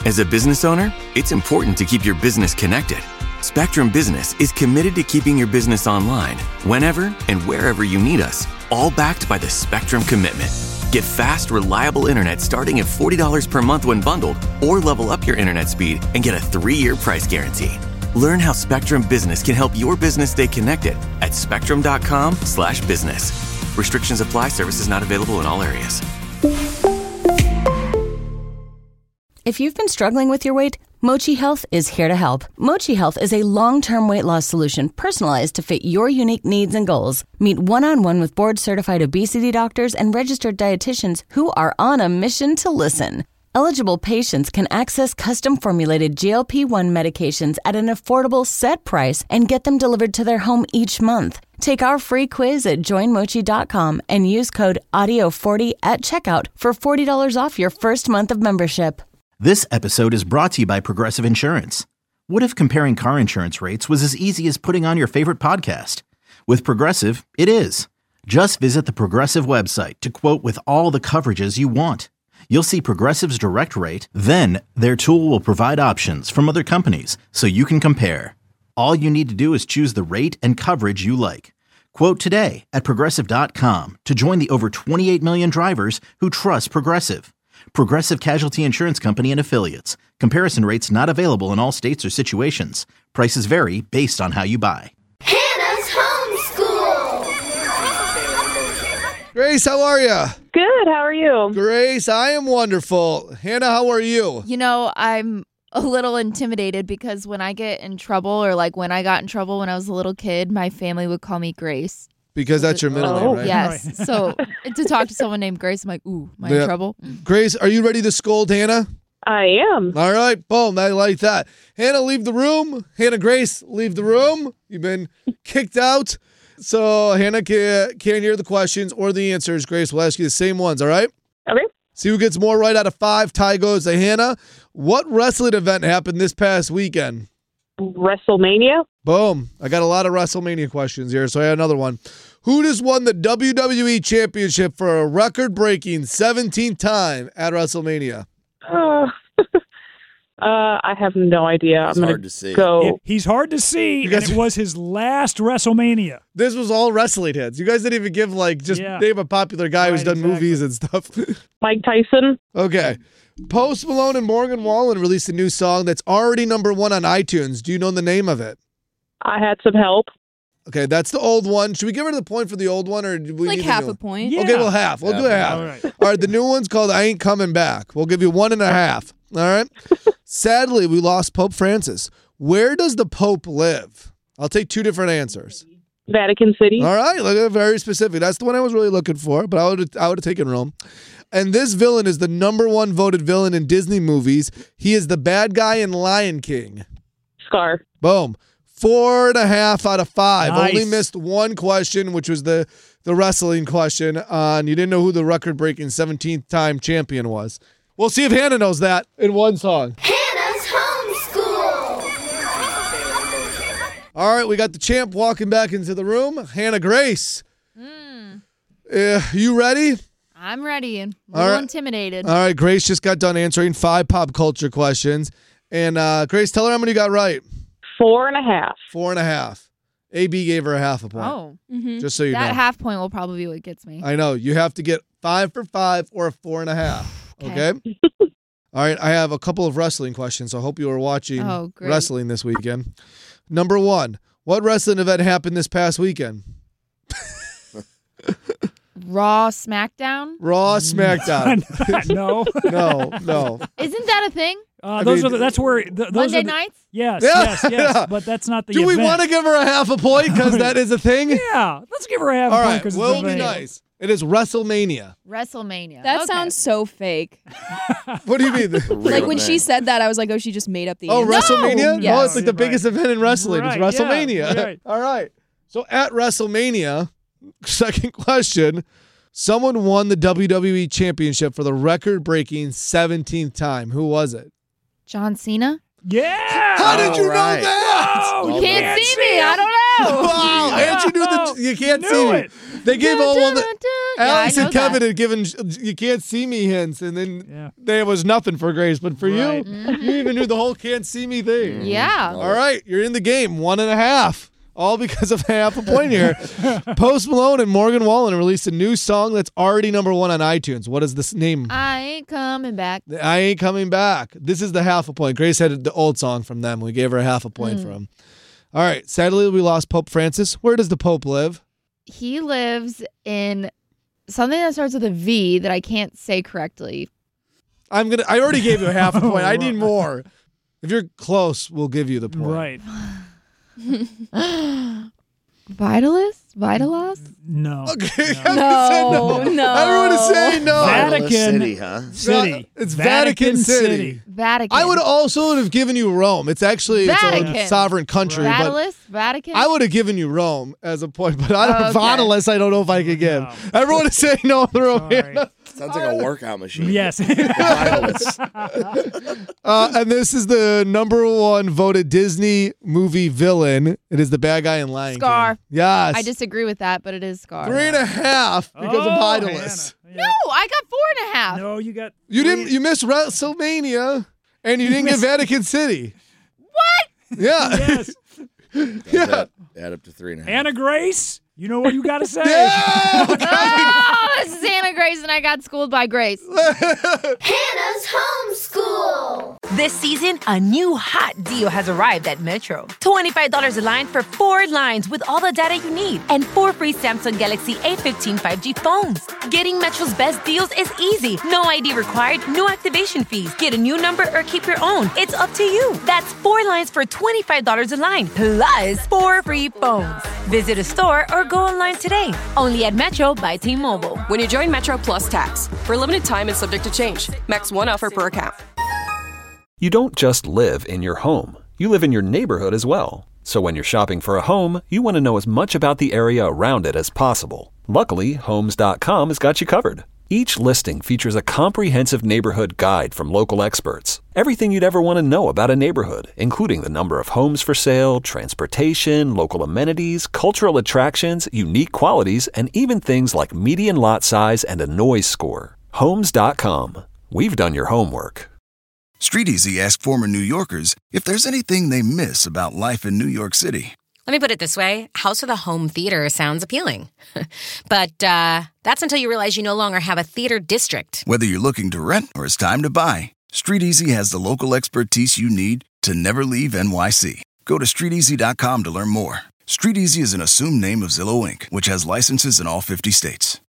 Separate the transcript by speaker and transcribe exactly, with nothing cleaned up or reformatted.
Speaker 1: As a business owner, it's important to keep your business connected. Spectrum Business is committed to keeping your business online whenever and wherever you need us, all backed by the Spectrum Commitment. Get fast, reliable internet starting at forty dollars per month when bundled, or level up your internet speed and get a three-year price guarantee. Learn how Spectrum Business can help your business stay connected at spectrum.com slash business. Restrictions apply. Services not available in all areas.
Speaker 2: If you've been struggling with your weight, Mochi Health is here to help. Mochi Health is a long-term weight loss solution personalized to fit your unique needs and goals. Meet one-on-one with board-certified obesity doctors and registered dietitians who are on a mission to listen. Eligible patients can access custom-formulated G L P one medications at an affordable set price and get them delivered to their home each month. Take our free quiz at join mochi dot com and use code audio forty at checkout for forty dollars off your first month of membership.
Speaker 3: This episode is brought to you by Progressive Insurance. What if comparing car insurance rates was as easy as putting on your favorite podcast? With Progressive, it is. Just visit the Progressive website to quote with all the coverages you want. You'll see Progressive's direct rate, then their tool will provide options from other companies so you can compare. All you need to do is choose the rate and coverage you like. Quote today at progressive dot com to join the over twenty-eight million drivers who trust Progressive. Progressive Casualty Insurance Company and Affiliates. Comparison rates not available in all states or situations. Prices vary based on how you buy.
Speaker 4: Hannah's homeschool.
Speaker 5: Grace, how are you?
Speaker 6: Good, how are you?
Speaker 5: Grace, I am wonderful. Hannah, how are you?
Speaker 7: You know, I'm a little intimidated because when I get in trouble, or like when I got in trouble when I was a little kid, my family would call me Grace.
Speaker 5: Because that's your middle
Speaker 7: oh,
Speaker 5: name, right?
Speaker 7: Yes.
Speaker 8: Right.
Speaker 7: So to talk to someone named Grace, I'm like, ooh, am I
Speaker 5: Yeah.
Speaker 7: in trouble?
Speaker 5: Grace, are you ready to scold Hannah?
Speaker 6: I am.
Speaker 5: All right, boom, I like that. Hannah, leave the room. Hannah, Grace, leave the room. You've been kicked out. So Hannah can, can't hear the questions or the answers. Grace will ask you the same ones, all right?
Speaker 6: Okay.
Speaker 5: See who gets more right out of five. Tie goes to Hannah. What wrestling event happened this past weekend?
Speaker 6: WrestleMania.
Speaker 5: Boom. I got a lot of WrestleMania questions here, so I had another one. Who just won the W W E Championship for a record-breaking seventeenth time at WrestleMania?
Speaker 6: Uh, uh, I have no idea.
Speaker 9: It's
Speaker 6: I'm
Speaker 9: hard
Speaker 6: gonna
Speaker 9: to see.
Speaker 6: Go.
Speaker 8: It- he's hard to see,
Speaker 5: You guys-
Speaker 8: and it was his last WrestleMania.
Speaker 5: This was all wrestling hits. You guys didn't even give, like, just
Speaker 8: Yeah.
Speaker 5: name a popular guy who's
Speaker 8: Right,
Speaker 5: done
Speaker 8: exactly.
Speaker 5: movies and stuff.
Speaker 6: Mike Tyson.
Speaker 5: Okay. Post Malone and Morgan Wallen released a new song that's already number one on iTunes. Do you know the name of it?
Speaker 6: I had some help.
Speaker 5: Okay, that's the old one. Should we give her the point for the old one, or do we
Speaker 10: Like
Speaker 5: need
Speaker 10: half
Speaker 5: the new
Speaker 10: a point.
Speaker 8: Yeah.
Speaker 5: Okay, well, half. We'll do a half.
Speaker 8: All right.
Speaker 5: All right, the new one's called I Ain't Coming Back. We'll give you one and a half. All right? Sadly, we lost Pope Francis. Where does the Pope live? I'll take two different answers.
Speaker 6: Vatican City.
Speaker 5: All right, look at very specific. That's the one I was really looking for, but I would I would have taken Rome. And this villain is the number one voted villain in Disney movies. He is the bad guy in Lion King.
Speaker 6: Scar.
Speaker 5: Boom. Four and a half out of five.
Speaker 8: Nice.
Speaker 5: Only missed one question, which was the, the wrestling question on you didn't know who the record-breaking seventeenth time champion was. We'll see if Hannah knows that in one song.
Speaker 4: Hannah's homeschool.
Speaker 5: All right, we got the champ walking back into the room. Hannah Grace.
Speaker 7: Mm,
Speaker 5: Uh, you ready?
Speaker 7: I'm ready and a
Speaker 5: All
Speaker 7: little
Speaker 5: right.
Speaker 7: intimidated.
Speaker 5: All right, Grace just got done answering five pop culture questions. And uh, Grace, tell her how many you got right.
Speaker 6: Four and a half.
Speaker 5: Four and a half. A B gave her a half a point.
Speaker 7: oh,
Speaker 10: Mm-hmm.
Speaker 5: Just so you
Speaker 7: that
Speaker 5: know.
Speaker 7: half point will probably be what gets me.
Speaker 5: I know. You have to get five for five or a four and a half. Okay?
Speaker 7: Okay.
Speaker 5: All right. I have a couple of wrestling questions. So I hope you are watching
Speaker 7: Oh, great.
Speaker 5: wrestling this weekend. Number one, what wrestling event happened this past weekend?
Speaker 7: Raw SmackDown?
Speaker 5: Raw, SmackDown.
Speaker 8: no.
Speaker 5: no, no.
Speaker 7: Isn't that a thing?
Speaker 8: Uh,
Speaker 5: I
Speaker 8: those
Speaker 5: mean-
Speaker 8: are the, that's where th- those
Speaker 7: Monday
Speaker 8: are the,
Speaker 7: nights?
Speaker 8: Yes,
Speaker 5: Yeah,
Speaker 8: yes, yes.
Speaker 5: yeah.
Speaker 8: But that's not the
Speaker 5: Do we
Speaker 8: event.
Speaker 5: want to give her a half a point because that is a thing?
Speaker 8: Yeah, let's give her a half
Speaker 5: All
Speaker 8: point
Speaker 5: right.
Speaker 8: because
Speaker 5: We'll
Speaker 8: it's a
Speaker 5: be
Speaker 8: thing.
Speaker 5: nice. It is WrestleMania.
Speaker 7: WrestleMania.
Speaker 10: That
Speaker 7: Okay.
Speaker 10: sounds so fake.
Speaker 5: What do you mean?
Speaker 10: Like when she said that, I was like, oh, she just made up the
Speaker 5: Oh,
Speaker 10: answer.
Speaker 5: WrestleMania?
Speaker 10: Yes.
Speaker 5: Oh, it's like the biggest event in wrestling.
Speaker 8: Right,
Speaker 5: it's
Speaker 8: yeah,
Speaker 5: WrestleMania.
Speaker 8: right.
Speaker 5: All right. So at WrestleMania, second question, someone won the W W E Championship for the record-breaking seventeenth time. Who was it?
Speaker 7: John Cena?
Speaker 8: Yeah.
Speaker 5: How did you
Speaker 9: right.
Speaker 5: know that?
Speaker 8: Oh,
Speaker 7: You can't see me. I don't know.
Speaker 5: Wow. And you knew that you can't
Speaker 8: Knew
Speaker 5: see me.
Speaker 8: it.
Speaker 5: They gave all well, the, Alex
Speaker 7: I know
Speaker 5: and Kevin
Speaker 7: that.
Speaker 5: had given you can't see me hints, and then
Speaker 8: Yeah.
Speaker 5: there was nothing for Grace. But for
Speaker 8: Right.
Speaker 5: you, you even knew the whole can't see me thing.
Speaker 7: Yeah.
Speaker 5: All right, you're in the game. One and a half. All because of half a point here. Post Malone and Morgan Wallen released a new song that's already number one on iTunes. What is this name?
Speaker 7: I ain't coming back.
Speaker 5: I Ain't Coming Back. This is the half a point. Grace had the old song from them. We gave her a half a point for him. All right. Sadly, we lost Pope Francis. Where does the Pope live?
Speaker 7: He lives in something that starts with a V that I can't say correctly.
Speaker 5: I'm gonna. I already gave you a half a point. I need more. If you're close, we'll give you the point.
Speaker 8: Right.
Speaker 7: Vitalis? Vitalis?
Speaker 8: No.
Speaker 5: Okay.
Speaker 10: No, no.
Speaker 5: Everyone is saying no.
Speaker 8: Vatican
Speaker 9: City, huh?
Speaker 8: City.
Speaker 5: It's Vatican City.
Speaker 7: Vatican.
Speaker 5: I would also have given you Rome. It's actually its own
Speaker 7: Vatican.
Speaker 5: sovereign country, but
Speaker 7: Vitalis? Vatican?
Speaker 5: I would have given you Rome as a point. But I don't.
Speaker 7: Okay.
Speaker 5: Vitalis, I don't know if I could give.
Speaker 8: No.
Speaker 5: Everyone is saying no on the Rome.
Speaker 8: Sorry.
Speaker 9: Sounds like a workout machine.
Speaker 8: Yes.
Speaker 9: Violence.
Speaker 5: Uh, and this is the number one voted Disney movie villain. It is the bad guy in Lion
Speaker 7: Scar.
Speaker 5: King. Yes.
Speaker 7: I disagree with that, but it is Scar.
Speaker 5: Three and a half because of
Speaker 8: Oh,
Speaker 5: Vitalis.
Speaker 8: Hannah.
Speaker 7: No, I got four and a half.
Speaker 8: No, you got.
Speaker 5: You
Speaker 8: three-
Speaker 5: didn't. You missed WrestleMania, and you didn't get
Speaker 8: missed-
Speaker 5: Vatican City. What? Yeah.
Speaker 8: Yes.
Speaker 5: Yeah.
Speaker 9: Add, add up to three and a half.
Speaker 8: Anna Grace, you know what you got to say.
Speaker 5: Yeah.
Speaker 7: Oh, this is Anna Grace, and I got schooled by Grace.
Speaker 4: Hannah's homeschool.
Speaker 11: This season, a new hot deal has arrived at Metro. twenty-five dollars a line for four lines with all the data you need and four free Samsung Galaxy A fifteen five G phones. Getting Metro's best deals is easy. No I D required, no activation fees. Get a new number or keep your own. It's up to you. That's four lines for twenty-five dollars a line, plus four free phones. Visit a store or go online today. Only at Metro by T-Mobile.
Speaker 12: When you join Metro Plus Tax, for a limited time and subject to change. Max one offer per account.
Speaker 13: You don't just live in your home. You live in your neighborhood as well. So when you're shopping for a home, you want to know as much about the area around it as possible. Luckily, Homes dot com has got you covered. Each listing features a comprehensive neighborhood guide from local experts. Everything you'd ever want to know about a neighborhood, including the number of homes for sale, transportation, local amenities, cultural attractions, unique qualities, and even things like median lot size and a noise score. Homes dot com. We've done your homework.
Speaker 14: StreetEasy asked former New Yorkers if there's anything they miss about life in New York City.
Speaker 15: Let me put it this way. House with a home theater sounds appealing. But uh, that's until you realize you no longer have a theater district.
Speaker 14: Whether you're looking to rent or it's time to buy, StreetEasy has the local expertise you need to never leave N Y C. Go to street easy dot com to learn more. StreetEasy is an assumed name of Zillow Incorporated, which has licenses in all fifty states.